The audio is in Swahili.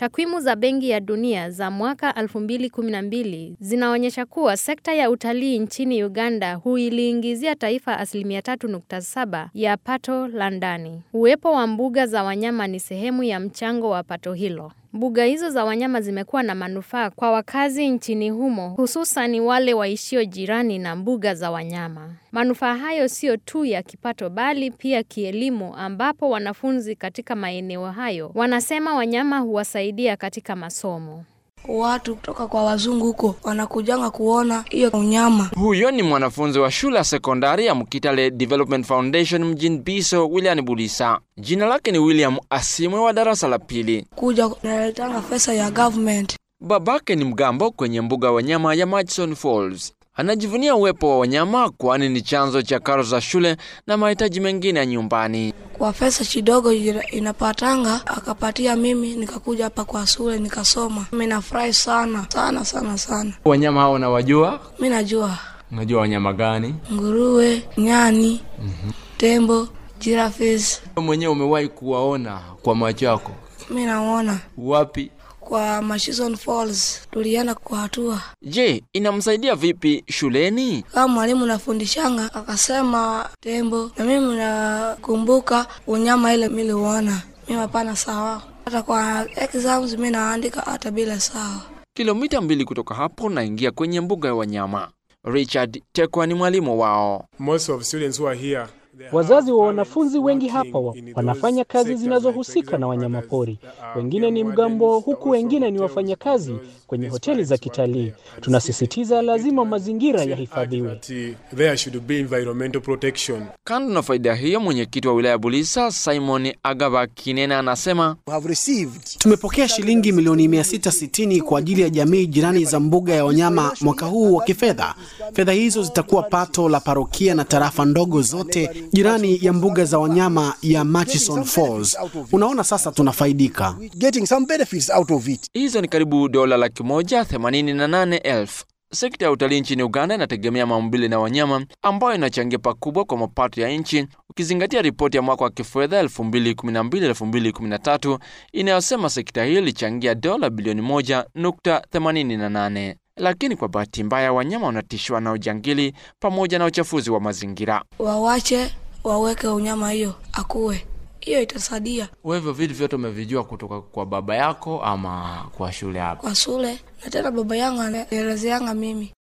Takwimu za Benki ya Dunia za mwaka 2012 zinaonyesha kuwa sekta ya utalii nchini Uganda huiliingizia taifa 3.7% ya pato la ndani. Uwepo wa mbuga za wanyama ni sehemu ya mchango wa pato hilo. Mbuga hizo za wanyama zimekuwa na manufaa kwa wakazi nchini humo, hususan wale waishio jirani na mbuga za wanyama. Manufaa hayo sio tu ya kipato bali pia kielimu, ambapo wanafunzi katika maeneo hayo wanasema wanyama huwasaidia katika masomo. Watu kutoka kwa wazungu huko wanakujanga kuona hiyo unyama. Huyo ni mwanafunzi wa shule ya sekondari ya Mukitale Development Foundation mjini Biso, William Bulisa. Jina lake ni William Asimwe wa darasa la pili. Kuja naletanga pesa ya government. Babake ni mgambo kwenye mbuga wanyama ya Murchison Falls. Anajivunia uwepo wa wanyama kwani ni chanzo cha karo za shule na mahitaji mengine ya nyumbani. Kwa pesa kidogo inapatanga akapatia mimi, nikakuja hapa kwa shule nikasoma. Mimi nafurahi sana. Wanyama hao unawajua? Mimi najua. Unajua wanyama gani? Nguruwe, nyani, tembo, giraffes. Mwenyewe umewahi kuwaona kwa macho yako? Mimi naona. Wapi? Kwa Murchison Falls tulienda kwa hatua. Je, inamsaidia vipi shuleni? Kama mwalimu nafundishanga akasema tembo, na mimi nakumbuka unyama ile niliona. Mimi hapana sawa. Hata kwa exams mimi naandika hata bila sawa. Kilomita 2 kutoka hapo naingia kwenye mbuga ya wanyama. Richard Tekwa ni mwalimu wao. Most of students who are here, wazazi wa wanafunzi wengi hapa wanafanya kazi zinazohusika na wanyamapori. Wengine ni mgambo, huku wengine ni wafanyakazi kwenye hoteli za kitalii. Tunasisitiza lazima mazingira yahifadhiwe. There should be environmental protection. Kando na faida hiyo, mwenyekiti wa wilaya Bulisa Simon Agaba Kinena anasema, tumepokea shilingi milioni 660 kwa ajili ya jamii jirani za mbuga ya wanyama mwaka huu wa kifedha. Fedha hizo zitakuwa pato la parokia na tarafa ndogo zote jirani ya mbuga za wanyama ya Murchison Falls. Unaona sasa tunafaidika. Hizo ni karibu dola 188,000. Sekta ya utalii nchini Uganda inategemea maumbile na wanyama, ambayo inachangia pakubwa kwa mapato ya nchi, ukizingatia ripoti ya mwaka wa kifedha 2012-2013 inayosema sekta hiyo ilichangia dola bilioni 1.88. Lakini kwa bahati mbaya wanyama wanatishwa na ujangili pamoja na uchafuzi wa mazingira. Wawache waweke unyama hiyo akue. Hiyo itasaidia. Wewe vitu vyote umevijua kutoka kwa baba yako ama kwa shule hapa? Kwa shule, na tena baba yangu anaelezeanga mimi.